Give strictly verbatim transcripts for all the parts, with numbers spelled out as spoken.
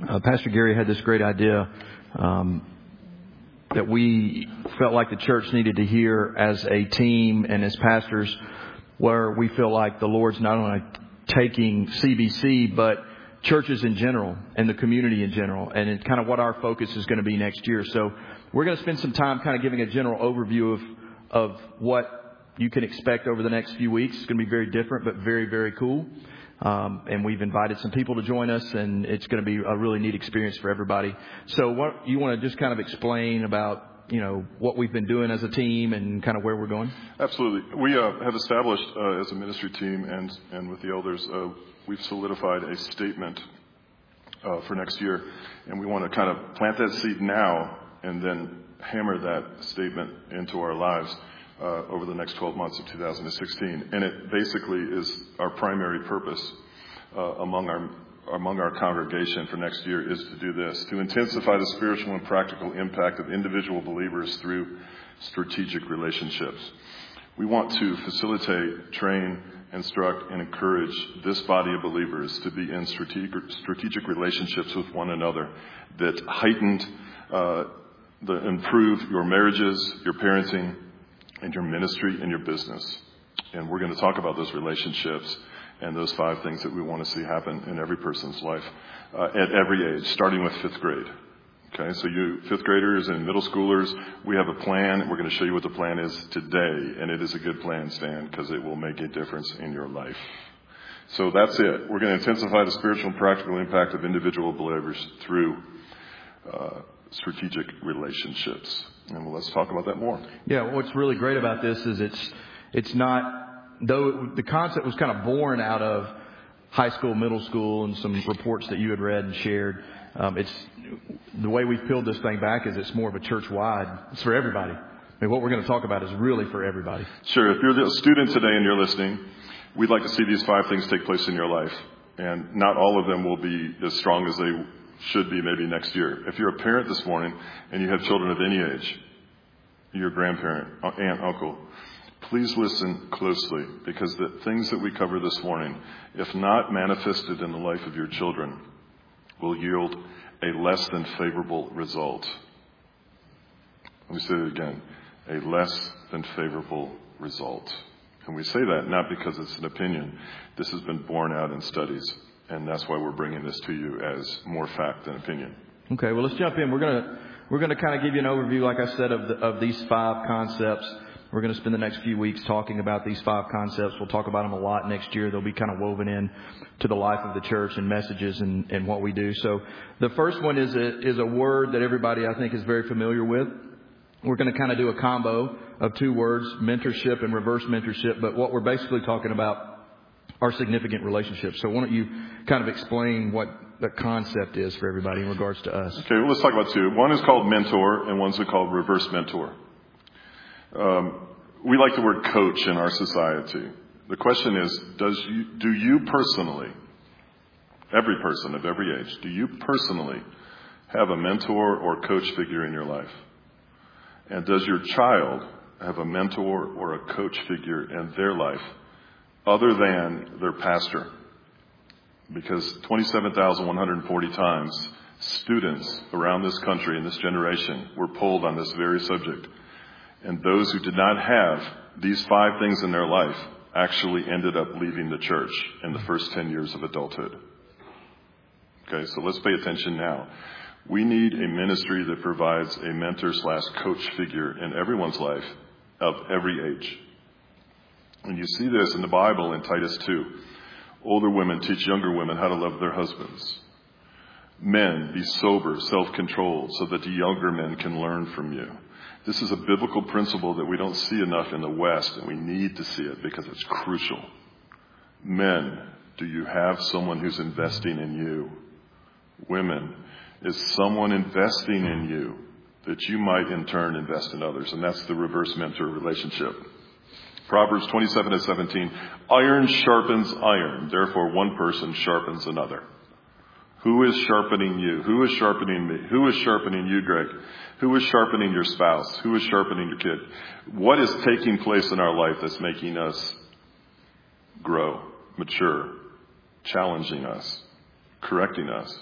uh, Pastor Gary had this great idea um, that we felt like the church needed to hear as a team and as pastors, where we feel like the Lord's not only taking C B C, but churches in general and the community in general, and it's kind of what our focus is going to be next year. So we're going to spend some time kind of giving a general overview of of what you can expect over the next few weeks. It's going to be very different, but very, very cool. Um, and we've invited some people to join us, and it's going to be a really neat experience for everybody. So what you want to just kind of explain about, you know, what we've been doing as a team and kind of where we're going? Absolutely. We uh, have established uh, as a ministry team and, and with the elders, uh, we've solidified a statement uh, for next year. And we want to kind of plant that seed now and then hammer that statement into our lives uh, over the next twelve months of two thousand sixteen. And it basically is our primary purpose uh, among our among our congregation for next year is to do this, to intensify the spiritual and practical impact of individual believers through strategic relationships. We want to facilitate, train, instruct, and encourage this body of believers to be in strategic, strategic relationships with one another that heightened, uh, the improve your marriages, your parenting, and your ministry and your business. And we're going to talk about those relationships and those five things that we want to see happen in every person's life uh, at every age, starting with fifth grade. Okay, so you fifth graders and middle schoolers, we have a plan. We're going to show you what the plan is today, and it is a good plan, Stan, because it will make a difference in your life. So that's it. We're going to intensify the spiritual and practical impact of individual believers through uh, strategic relationships. And well, let's talk about that more. Yeah, what's really great about this is it's it's not, though the concept was kind of born out of high school, middle school, and some reports that you had read and shared. Um, it's the way we've peeled this thing back is it's more of a church-wide. It's for everybody. I mean, what we're going to talk about is really for everybody. Sure. If you're a student today and you're listening, we'd like to see these five things take place in your life. And not all of them will be as strong as they should be maybe next year. If you're a parent this morning and you have children of any age, your grandparent, aunt, uncle, please listen closely, because the things that we cover this morning, if not manifested in the life of your children, will yield a less than favorable result. Let me say it again. A less than favorable result. And we say that not because it's an opinion. This has been borne out in studies, and that's why we're bringing this to you as more fact than opinion. Okay, well, let's jump in. We're going to we're going to kind of give you an overview, like I said, of the, of these five concepts. We're going to spend the next few weeks talking about these five concepts. We'll talk about them a lot next year. They'll be kind of woven in to the life of the church and messages and, and what we do. So the first one is a, is a word that everybody, I think, is very familiar with. We're going to kind of do a combo of two words, mentorship and reverse mentorship. But what we're basically talking about are significant relationships. So why don't you kind of explain what the concept is for everybody in regards to us? Okay, well, let's talk about two. One is called mentor, and one's called reverse mentor. Um, we like the word coach in our society. The question is, does you, do you personally, every person of every age, do you personally have a mentor or coach figure in your life? And does your child have a mentor or a coach figure in their life other than their pastor? Because twenty-seven thousand one hundred forty times students around this country in this generation were polled on this very subject. And those who did not have these five things in their life actually ended up leaving the church in the first ten years of adulthood. Okay, so let's pay attention now. We need a ministry that provides a mentor slash coach figure in everyone's life of every age. And you see this in the Bible in Titus two. Older women teach younger women how to love their husbands. Men, be sober, self-controlled, so that the younger men can learn from you. This is a biblical principle that we don't see enough in the West, and we need to see it because it's crucial. Men, do you have someone who's investing in you? Women, is someone investing in you that you might in turn invest in others? And that's the reverse mentor relationship. Proverbs twenty-seven to seventeen, iron sharpens iron, therefore one person sharpens another. Who is sharpening you? Who is sharpening me? Who is sharpening you, Greg? Who is sharpening your spouse? Who is sharpening your kid? What is taking place in our life that's making us grow, mature, challenging us, correcting us,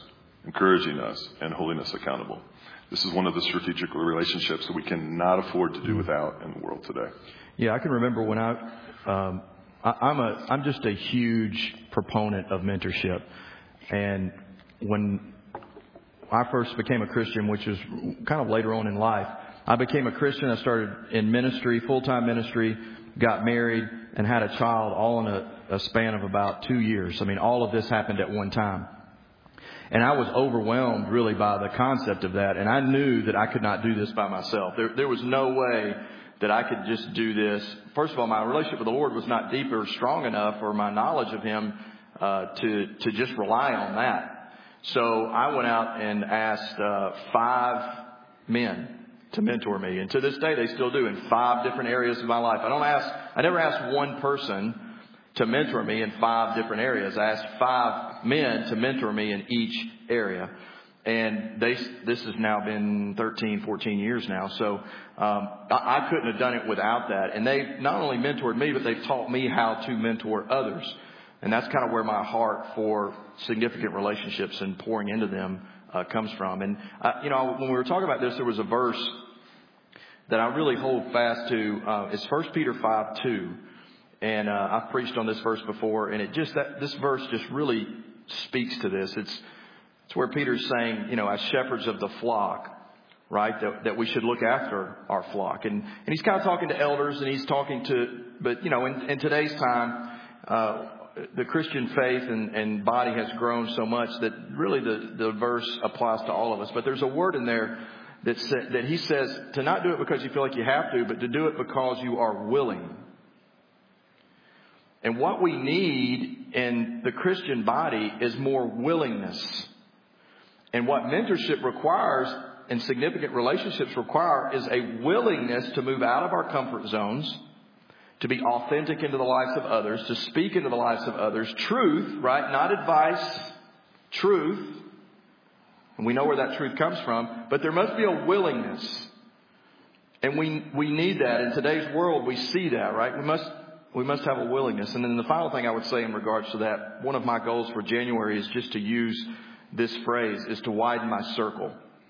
encouraging us, and holding us accountable. This is one of the strategic relationships that we cannot afford to do without in the world today. Yeah, I can remember when I, um, I I'm a I'm just a huge proponent of mentorship, and when I first became a Christian, which was kind of later on in life, I became a Christian. I started in ministry, full-time ministry, got married, and had a child all in a, a span of about two years. I mean, all of this happened at one time. And I was overwhelmed really by the concept of that. And I knew that I could not do this by myself. There, there was no way that I could just do this. First of all, my relationship with the Lord was not deep or strong enough, or my knowledge of Him uh, to, to just rely on that. So I went out and asked uh, five men to mentor me. And to this day, they still do in five different areas of my life. I don't ask, I never asked one person to mentor me in five different areas. I asked five men to mentor me in each area. And they, this has now been thirteen, fourteen years now. So, um, I, I couldn't have done it without that. And they not only mentored me, but they've taught me how to mentor others. And that's kind of where my heart for significant relationships and pouring into them uh, comes from. And, uh, you know, when we were talking about this, there was a verse that I really hold fast to. Uh, it's First Peter five two. And uh, I've preached on this verse before. And it just that this verse just really speaks to this. It's it's where Peter's saying, you know, as shepherds of the flock, right, that, that we should look after our flock. And, and he's kind of talking to elders, and he's talking to, but, you know, in, in today's time, uh, the Christian faith and, and body has grown so much that really the, the verse applies to all of us. But there's a word in there that, sa- that he says to not do it because you feel like you have to, but to do it because you are willing. And what we need in the Christian body is more willingness. And what mentorship requires and significant relationships require is a willingness to move out of our comfort zones, to be authentic into the lives of others, to speak into the lives of others. Truth, right? Not advice. Truth. And we know where that truth comes from. But there must be a willingness. And we we need that. In today's world, we see that, right? We must we must have a willingness. And then the final thing I would say in regards to that, one of my goals for January is just to use this phrase, is to widen my circle.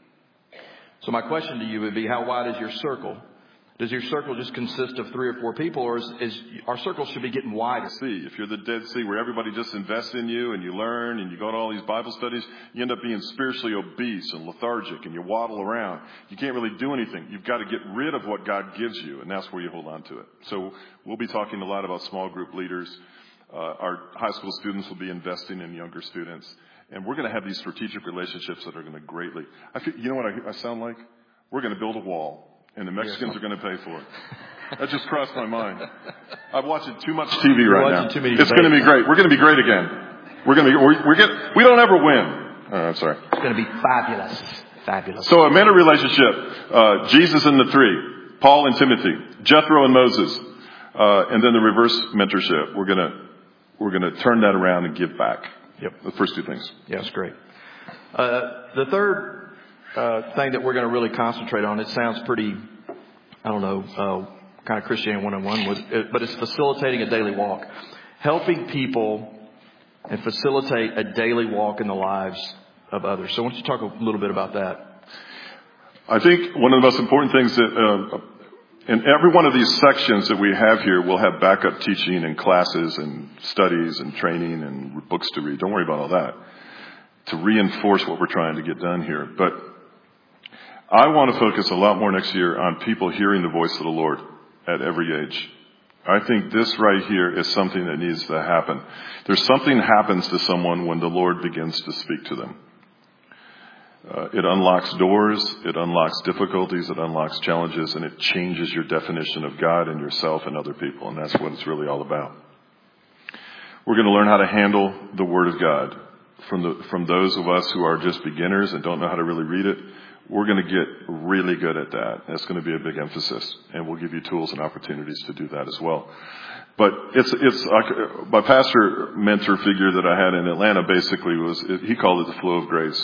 So my question to you would be, how wide is your circle? Does your circle just consist of three or four people, or is, is our circle should be getting wider? See, if you're the Dead Sea where everybody just invests in you and you learn and you go to all these Bible studies, you end up being spiritually obese and lethargic and you waddle around. You can't really do anything. You've got to get rid of what God gives you, and that's where you hold on to it. So we'll be talking a lot about small group leaders. Uh, our high school students will be investing in younger students. And we're going to have these strategic relationships that are going to greatly, I feel, you know what I, I sound like? We're going to build a wall. And the Mexicans yes. are going to pay for it. That just crossed my mind. I'm watching too much T V You're right now. Too many it's going to be great. We're going to be great again. We're going to be. We're, we're get, we don't ever win. Oh, I'm sorry. It's going to be fabulous. Fabulous. So a mentor relationship. Uh, Jesus and the three. Paul and Timothy. Jethro and Moses. Uh, and then the reverse mentorship. We're going to we're going to turn that around and give back. Yep. The first two things. Yeah, that's great. Uh, the third Uh, thing that we're going to really concentrate on. It sounds pretty, I don't know, uh, kind of Christianity one oh one, with it, but it's facilitating a daily walk. Helping people and facilitate a daily walk in the lives of others. So why don't you talk a little bit about that? I think one of the most important things that, uh, in every one of these sections that we have here, we'll have backup teaching and classes and studies and training and books to read. Don't worry about all that. To reinforce what we're trying to get done here. But I want to focus a lot more next year on people hearing the voice of the Lord at every age. I think this right here is something that needs to happen. There's something happens to someone when the Lord begins to speak to them. Uh, it unlocks doors, it unlocks difficulties, it unlocks challenges, and it changes your definition of God and yourself and other people. And that's what it's really all about. We're going to learn how to handle the Word of God. From the from those of us who are just beginners and don't know how to really read it, we're going to get really good at that. That's going to be a big emphasis, and we'll give you tools and opportunities to do that as well. But it's it's like my pastor mentor figure that I had in Atlanta basically was, he called it the flow of grace.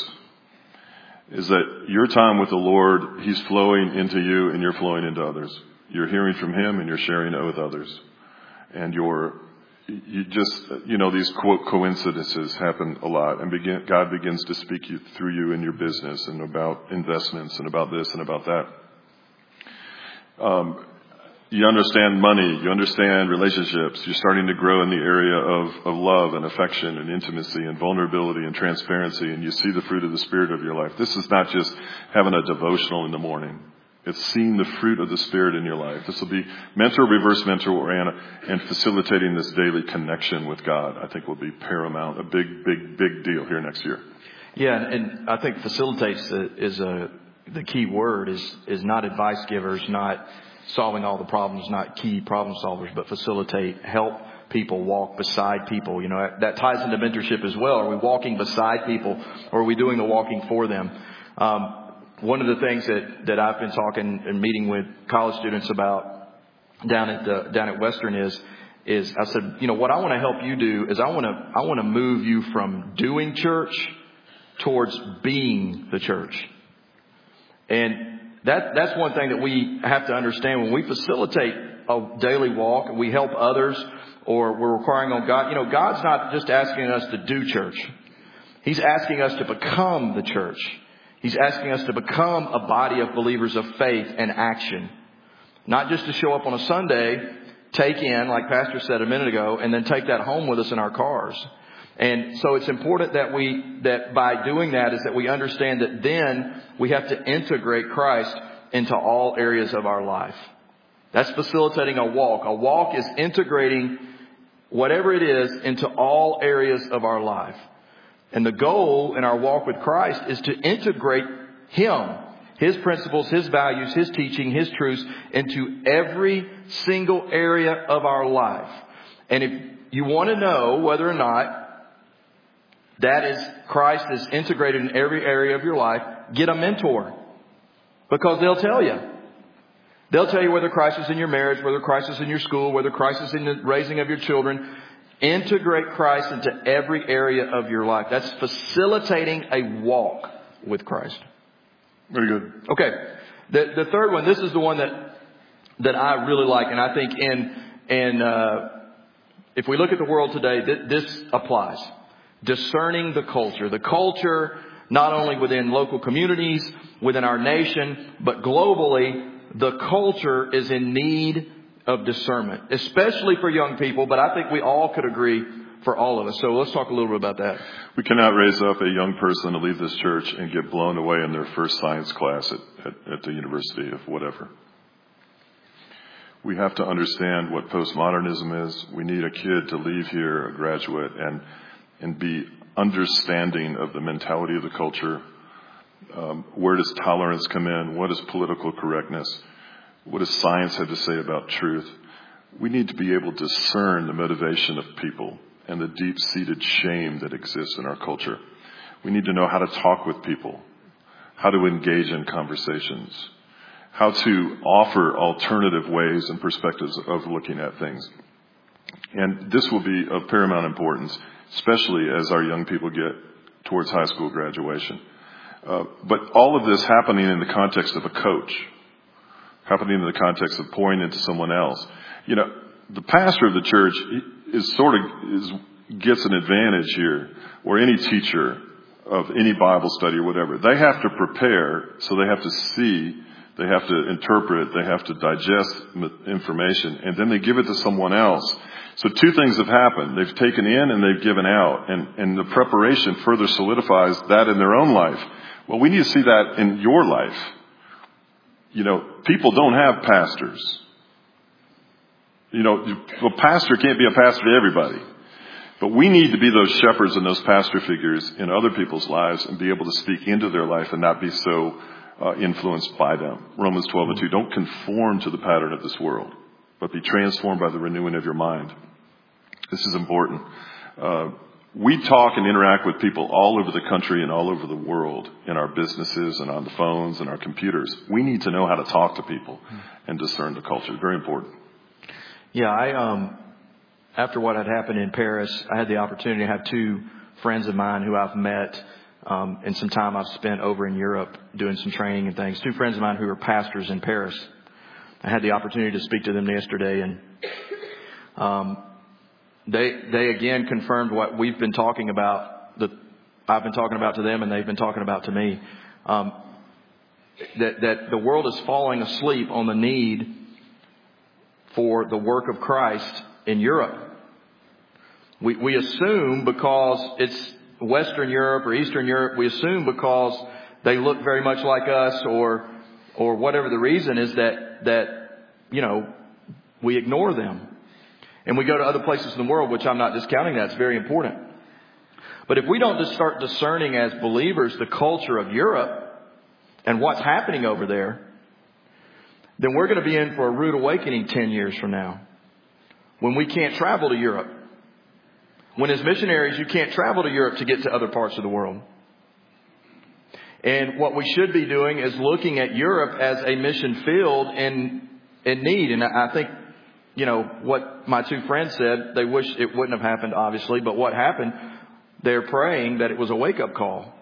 Is that your time with the Lord, He's flowing into you and you're flowing into others. You're hearing from Him and you're sharing it with others, and you're you just, you know, these quote coincidences happen a lot, and begin, God begins to speak you, through you in your business and about investments and about this and about that. Um, you understand money, you understand relationships, you're starting to grow in the area of, of love and affection and intimacy and vulnerability and transparency, and you see the fruit of the Spirit of your life. This is not just having a devotional in the morning. It's seeing the fruit of the Spirit in your life. This will be mentor, reverse mentor, and, and facilitating this daily connection with God, I think will be paramount, a big, big, big deal here next year. Yeah, and I think facilitates is a, the key word, is, is not advice givers, not solving all the problems, not key problem solvers, but facilitate, help people, walk beside people. You know, that ties into mentorship as well. Are we walking beside people, or are we doing the walking for them? Um, One of the things that, that I've been talking and meeting with college students about down at the, down at Western is, is I said, you know, what I want to help you do is I want to, I want to move you from doing church towards being the church. And that, that's one thing that we have to understand when we facilitate a daily walk and we help others, or we're requiring on God. You know, God's not just asking us to do church. He's asking us to become the church. He's asking us to become a body of believers of faith and action. Not just to show up on a Sunday, take in, like Pastor said a minute ago, and then take that home with us in our cars. And so it's important that we, that by doing that is that we understand that then we have to integrate Christ into all areas of our life. That's facilitating a walk. A walk is integrating whatever it is into all areas of our life. And the goal in our walk with Christ is to integrate Him, His principles, His values, His teaching, His truths into every single area of our life. And if you want to know whether or not that is Christ is integrated in every area of your life, get a mentor. Because they'll tell you. They'll tell you whether Christ is in your marriage, whether Christ is in your school, whether Christ is in the raising of your children. Integrate Christ into every area of your life. That's facilitating a walk with Christ. Very good. Okay. The, the third one, this is the one that, that I really like. And I think in, in, uh, if we look at the world today, th- this applies. Discerning the culture. The culture, not only within local communities, within our nation, but globally, the culture is in need of discernment, especially for young people, but I think we all could agree for all of us. So let's talk a little bit about that. We cannot raise up a young person to leave this church and get blown away in their first science class at, at, at the university of whatever. We have to understand what postmodernism is. We need a kid to leave here, a graduate, and and be understanding of the mentality of the culture. Um, where does tolerance come in? What is political correctness? What does science have to say about truth? We need to be able to discern the motivation of people and the deep-seated shame that exists in our culture. We need to know how to talk with people, how to engage in conversations, how to offer alternative ways and perspectives of looking at things. And this will be of paramount importance, especially as our young people get towards high school graduation. Uh, but all of this happening in the context of a coach, happening in the context of pouring into someone else. You know, the pastor of the church is sort of is gets an advantage here, or any teacher of any Bible study or whatever. They have to prepare, so they have to see, they have to interpret, they have to digest information, and then they give it to someone else. So two things have happened. They've taken in and they've given out, and, and the preparation further solidifies that in their own life. Well, we need to see that in your life. You know, people don't have pastors. You know, a pastor can't be a pastor to everybody. But we need to be those shepherds and those pastor figures in other people's lives and be able to speak into their life and not be so uh, influenced by them. Romans twelve and two, don't conform to the pattern of this world, but be transformed by the renewing of your mind. This is important. Uh, we talk and interact with people all over the country and all over the world in our businesses and on the phones and our computers. We need to know how to talk to people and discern the culture. Very important. Yeah, I um, after what had happened in Paris, I had the opportunity to have two friends of mine who I've met um, and some time I've spent over in Europe doing some training and things. Two friends of mine who are pastors in Paris. I had the opportunity to speak to them yesterday, and um, they, they again confirmed what we've been talking about, that I've been talking about to them and they've been talking about to me. Um, that, that the world is falling asleep on the need for the work of Christ in Europe. We, we assume because it's Western Europe or Eastern Europe, we assume because they look very much like us or, or whatever the reason is that, that, you know, we ignore them. And we go to other places in the world, which I'm not discounting that. It's very important. But if we don't just start discerning as believers the culture of Europe and what's happening over there, then we're going to be in for a rude awakening ten years from now when we can't travel to Europe. When as missionaries, you can't travel to Europe to get to other parts of the world. And what we should be doing is looking at Europe as a mission field in, in need. And I think, you know, what my two friends said, they wish it wouldn't have happened, obviously. But what happened, they're praying that it was a wake-up call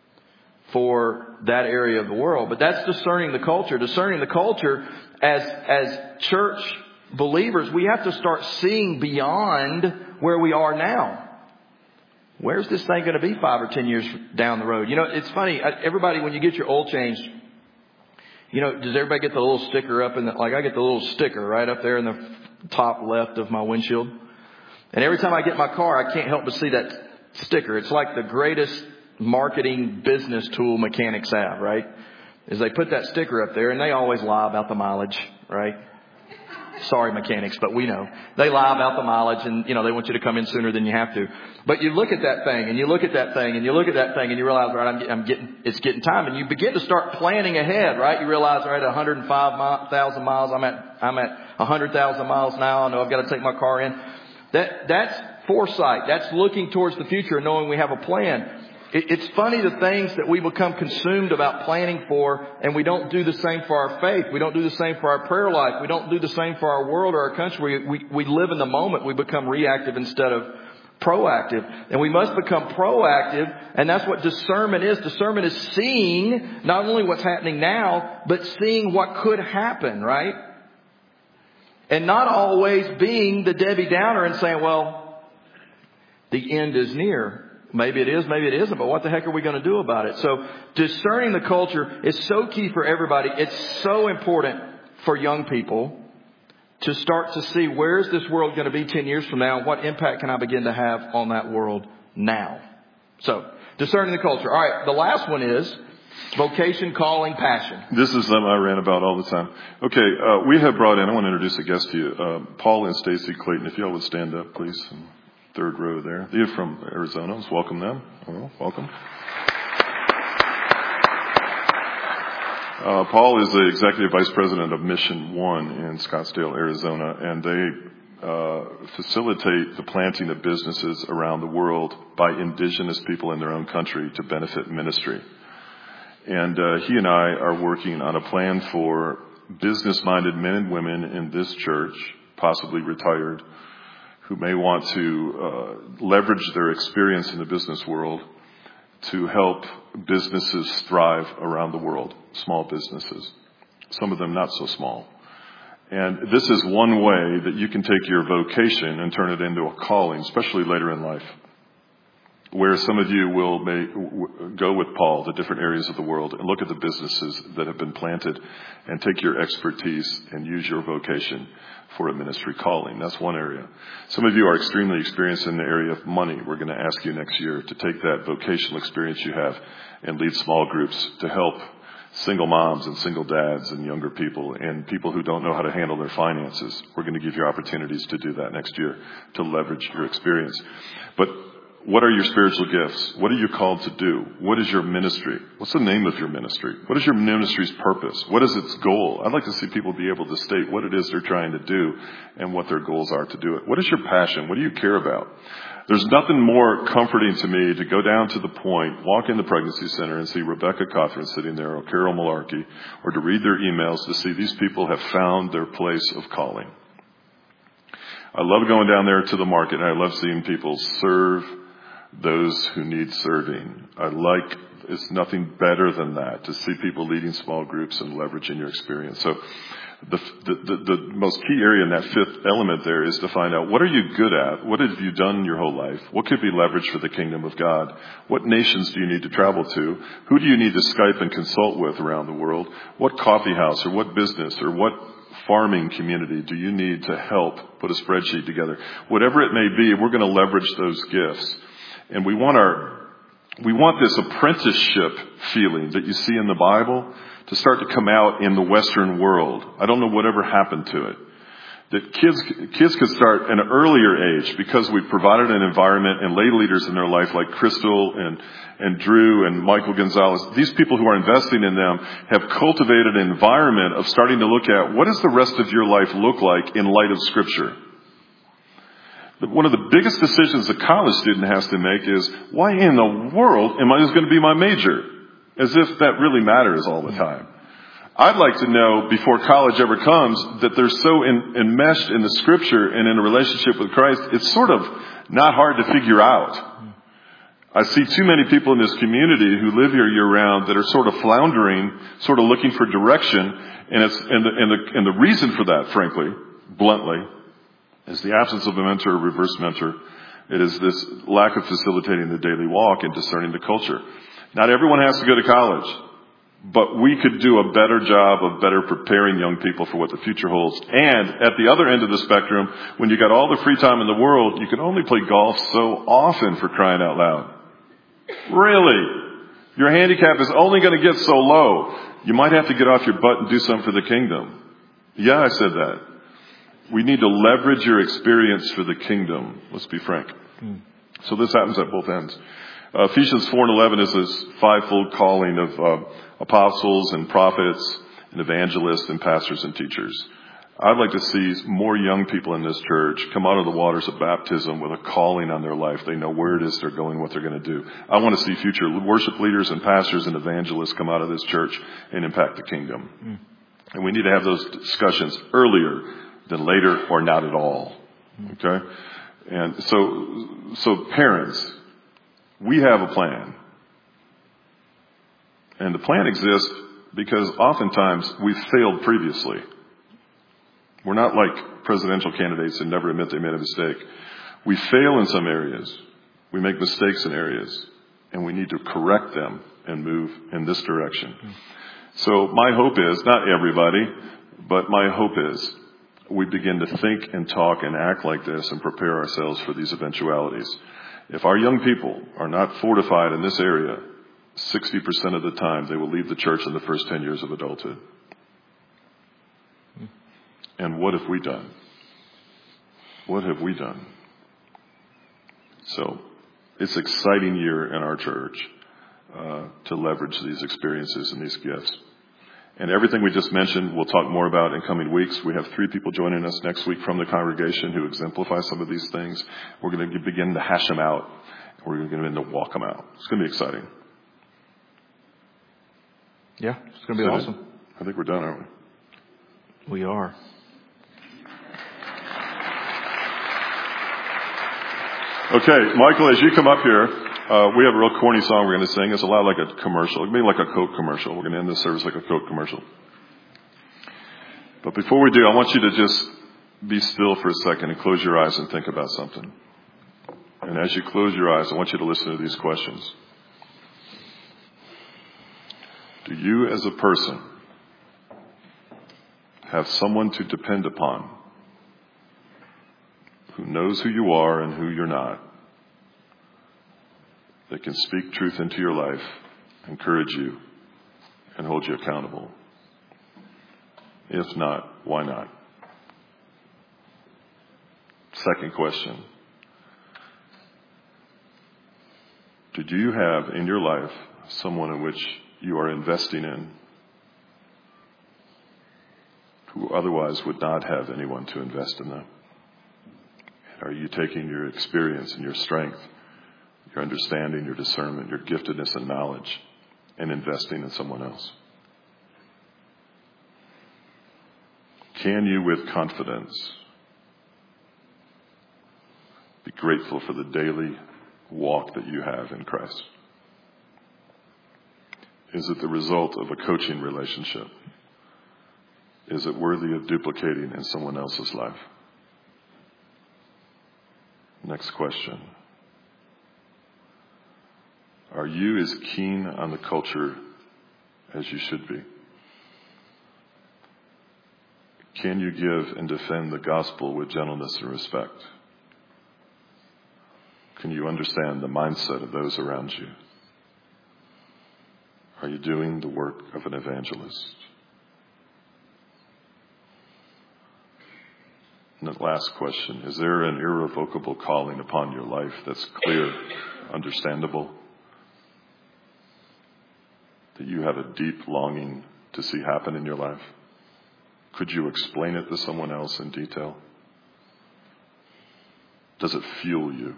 for that area of the world. But that's discerning the culture. Discerning the culture as, as church believers, we have to start seeing beyond where we are now. Where's this thing going to be five or ten years down the road? You know, it's funny. Everybody, when you get your oil changed, you know, does everybody get the little sticker up in the, like I get the little sticker right up there in the top left of my windshield. And every time I get my car, I can't help but see that sticker. It's like the greatest marketing business tool mechanics have, right? Is they put that sticker up there and they always lie about the mileage, right? Sorry, mechanics, but we know. They lie about the mileage and, you know, they want you to come in sooner than you have to. But you look at that thing and you look at that thing and you look at that thing and you realize, right, I'm, I'm getting, it's getting time. And you begin to start planning ahead, right? You realize, all right, one hundred five thousand miles, I'm at, I'm at one hundred thousand miles now. I know I've got to take my car in. That, that's foresight. That's looking towards the future and knowing we have a plan. It's funny the things that we become consumed about planning for, and we don't do the same for our faith. We don't do the same for our prayer life. We don't do the same for our world or our country. We, we, we live in the moment. We become reactive instead of proactive. And we must become proactive, and that's what discernment is. Discernment is seeing not only what's happening now, but seeing what could happen, right? And not always being the Debbie Downer and saying, well, the end is near. Maybe it is, maybe it isn't, but what the heck are we going to do about it? So discerning the culture is so key for everybody. It's so important for young people to start to see, where is this world going to be ten years from now? What impact can I begin to have on that world now? So discerning the culture. All right. The last one is vocation, calling, passion. This is something I rant about all the time. Okay. Uh, we have brought in, I want to introduce a guest to you, uh, Paul and Stacy Clayton. If y'all would stand up, please. Third row there. They're from Arizona. Let's welcome them. Well, welcome. Uh, Paul is the Executive Vice President of Mission One in Scottsdale, Arizona, and they uh, facilitate the planting of businesses around the world by indigenous people in their own country to benefit ministry. And uh, he and I are working on a plan for business-minded men and women in this church, possibly retired, who may want to uh, leverage their experience in the business world to help businesses thrive around the world, small businesses, some of them not so small. And this is one way that you can take your vocation and turn it into a calling, especially later in life, where some of you will may, w- go with Paul to different areas of the world and look at the businesses that have been planted and take your expertise and use your vocation for a ministry calling. That's one area. Some of you are extremely experienced in the area of money. We're going to ask you next year to take that vocational experience you have and lead small groups to help single moms and single dads and younger people and people who don't know how to handle their finances. We're going to give you opportunities to do that next year, to leverage your experience. But what are your spiritual gifts? What are you called to do? What is your ministry? What's the name of your ministry? What is your ministry's purpose? What is its goal? I'd like to see people be able to state what it is they're trying to do and what their goals are to do it. What is your passion? What do you care about? There's nothing more comforting to me to go down to the point, walk in the pregnancy center and see Rebecca Cothran sitting there or Carol Malarkey, or to read their emails to see these people have found their place of calling. I love going down there to the market, and I love seeing people serve those who need serving. I like, it's nothing better than that, to see people leading small groups and leveraging your experience. So The, the, the, the most key area in that fifth element there is to find out, what are you good at? What have you done your whole life? What could be leveraged for the kingdom of God? What nations do you need to travel to? Who do you need to Skype and consult with around the world? What coffee house or what business or what farming community do you need to help put a spreadsheet together? Whatever it may be, we're going to leverage those gifts. And we want our, we want this apprenticeship feeling that you see in the Bible to start to come out in the Western world. I don't know whatever happened to it. That kids, kids could start at an earlier age because we've provided an environment and lay leaders in their life like Crystal and, and Drew and Michael Gonzalez. These people who are investing in them have cultivated an environment of starting to look at, what does the rest of your life look like in light of Scripture? One of the biggest decisions a college student has to make is, why in the world am I just going to be my major? As if that really matters all the time. I'd like to know before college ever comes that they're so in, enmeshed in the Scripture and in a relationship with Christ, it's sort of not hard to figure out. I see too many people in this community who live here year round that are sort of floundering, sort of looking for direction, and it's and the and the and the reason for that, frankly, bluntly, is the absence of a mentor or reverse mentor. It is this lack of facilitating the daily walk and discerning the culture. Not everyone has to go to college, but we could do a better job of better preparing young people for what the future holds. And at the other end of the spectrum, when you got all the free time in the world, you can only play golf so often, for crying out loud. Really? Your handicap is only going to get so low. You might have to get off your butt and do something for the kingdom. Yeah, I said that. We need to leverage your experience for the kingdom. Let's be frank. Mm. So this happens at both ends. Uh, Ephesians four and eleven is this fivefold calling of uh, apostles and prophets and evangelists and pastors and teachers. I'd like to see more young people in this church come out of the waters of baptism with a calling on their life. They know where it is they're going, what they're going to do. I want to see future worship leaders and pastors and evangelists come out of this church and impact the kingdom. Mm. And we need to have those discussions earlier than later or not at all. Okay? And so, so parents, we have a plan. And the plan exists because oftentimes we've failed previously. We're not like presidential candidates and never admit they made a mistake. We fail in some areas. We make mistakes in areas. And we need to correct them and move in this direction. So my hope is, not everybody, but my hope is we begin to think and talk and act like this and prepare ourselves for these eventualities. If our young people are not fortified in this area, sixty percent of the time they will leave the church in the first ten years of adulthood. And what have we done? What have we done? So, it's an exciting year in our church uh, to leverage these experiences and these gifts. And everything we just mentioned, we'll talk more about in coming weeks. We have three people joining us next week from the congregation who exemplify some of these things. We're going to begin to hash them out. We're going to begin to walk them out. It's going to be exciting. Yeah, it's going to be Is awesome. It? I think we're done, aren't we? We are. Okay, Michael, as you come up here, uh, we have a real corny song we're going to sing. It's a lot like a commercial. Maybe like a Coke commercial. We're going to end this service like a Coke commercial. But before we do, I want you to just be still for a second and close your eyes and think about something. And as you close your eyes, I want you to listen to these questions. Do you as a person have someone to depend upon who knows who you are and who you're not, that can speak truth into your life, encourage you, and hold you accountable? If not, why not? Second question. Did you have in your life someone in which you are investing in who otherwise would not have anyone to invest in them? Are you taking your experience and your strength, your understanding, your discernment, your giftedness and knowledge, and investing in someone else? Can you, with confidence, be grateful for the daily walk that you have in Christ? Is it the result of a coaching relationship? Is it worthy of duplicating in someone else's life? Next question. Are you as keen on the culture as you should be? Can you give and defend the gospel with gentleness and respect? Can you understand the mindset of those around you? Are you doing the work of an evangelist? And the last question, is there an irrevocable calling upon your life that's clear, understandable, that you have a deep longing to see happen in your life? Could you explain it to someone else in detail? Does it fuel you?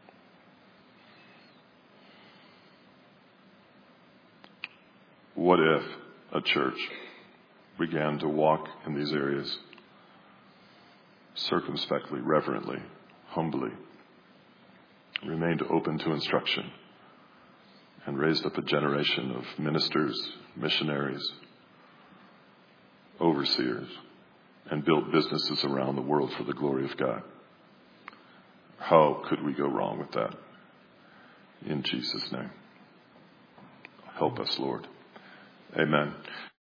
What if a church began to walk in these areas circumspectly, reverently, humbly, remained open to instruction, and raised up a generation of ministers, missionaries, overseers, and built businesses around the world for the glory of God? How could we go wrong with that? In Jesus' name. Help us, Lord. Amen.